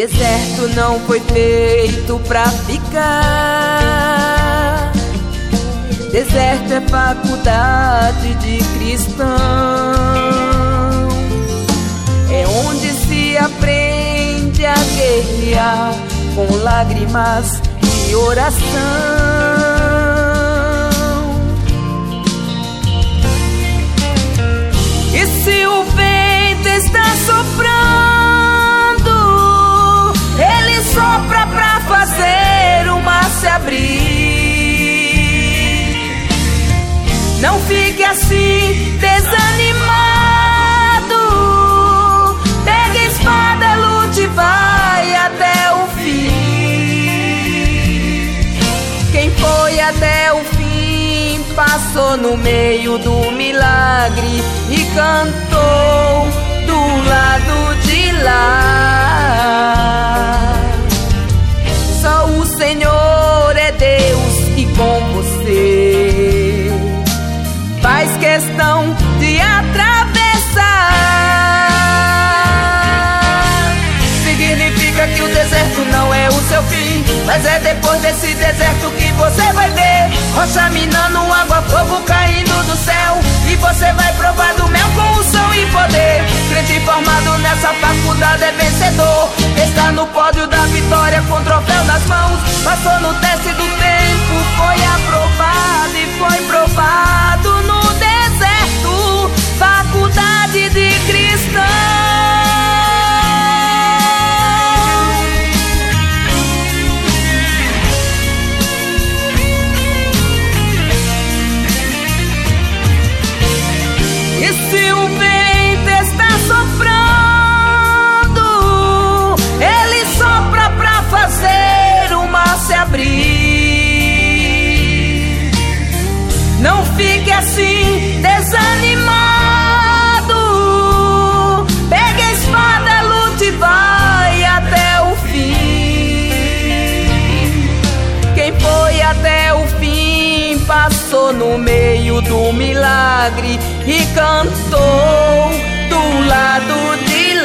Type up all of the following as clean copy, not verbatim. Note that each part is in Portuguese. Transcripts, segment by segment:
Deserto não foi feito pra ficar. Deserto é faculdade de cristão. É onde se aprende a guerrear com lágrimas e oração. E se o vento está soprando, ele sopra pra fazer o mar se abrir. Não fique assim desanimado, pega a espada, lute e vai até o fim. Quem foi até o fim passou no meio do milagre e cantou do lado de lá. Só o Senhor é Deus e com você faz questão de atravessar. Significa que o deserto não é o seu fim, mas é depois desse deserto que você vai ver rocha minando, água, fogo caindo do céu, e você vai provar do mel com unção e poder. Crente formado nessa faculdade é vencedor, está no pódio da vitória com troféu nas mãos. Passou no teste do tempo, foi aprovado e foi provado no deserto, faculdade de cristão. E se o vento está soprando, ele sopra pra fazer o mar se abrir. Não fique assim desanimado, pega a espada, lute e vai até o fim. Quem foi até o fim passou no meio do milagre e cantou do lado de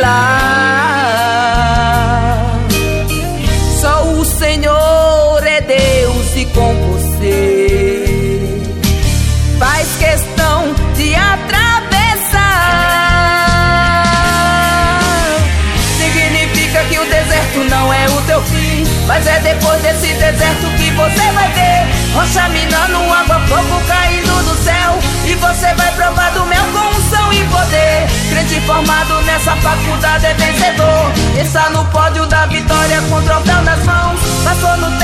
lá. Só o Senhor é Deus e com você faz questão de atravessar. Significa que o deserto não é o teu fim, mas é depois desse deserto que você vai ver rocha minando, água, fogo caindo do céu, e você vai provar do mel com unção e poder. Crente formado nessa faculdade é vencedor, está no pódio da vitória com troféu nas mãos. Passou no